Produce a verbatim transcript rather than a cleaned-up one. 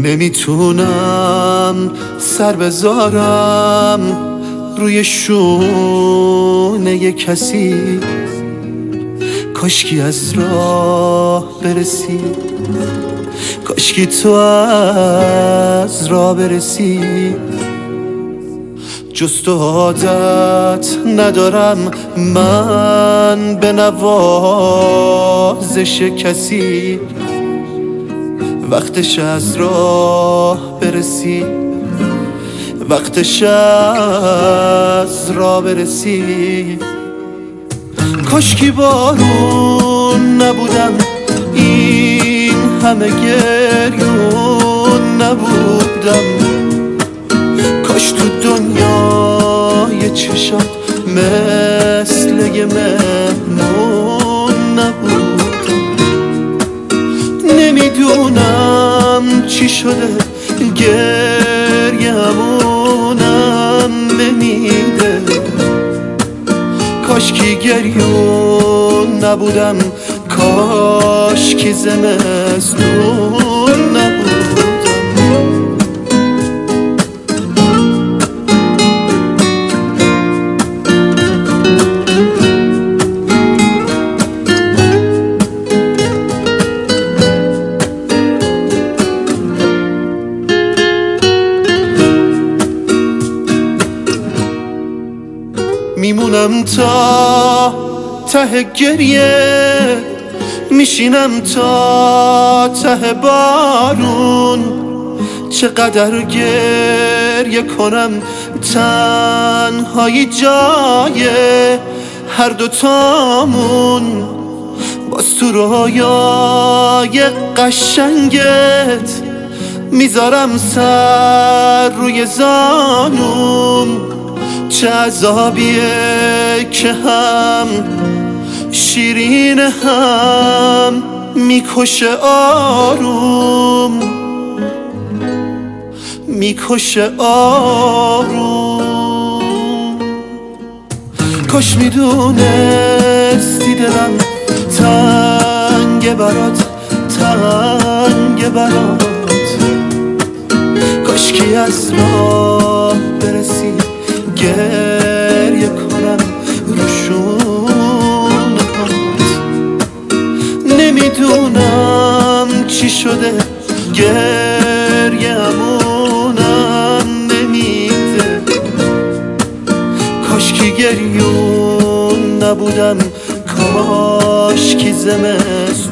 نمیتونم سر بذارم روی شونه کسی، کاشکی از راه برسی، کاشکی تو از راه برسی. جز تو عادت ندارم من به نوازش کسی، وقتش از راه برسی، وقتش از راه برسی. کاشکی بارون نبودم این همه گریون نبودم، کاش تو دنیای چشات مثل یه مهمون نبودم. نمیدونم چی شده گریه‌مونم نمیده، کاشکی گریون نبودم، کاشکی زمستون نبودم. میمونم تا ته گریه، میشینم تا ته بارون، چقدر گریه کنم تنهایی جای هر دوتامون. باز تو رویای قشنگت میذارم سر روی زانوم، چه عذابیه که هم شیرین هم میکشه آروم، میکشه آروم. کاش میدونستی دلم تنگ برات، تنگ برات، کاشکی از راه برسی، گریه کنم روشون هات. نمیدونم چی شده گریه‌مونم نمیده، کاشکی گریون نبودم، کاشکی زمستون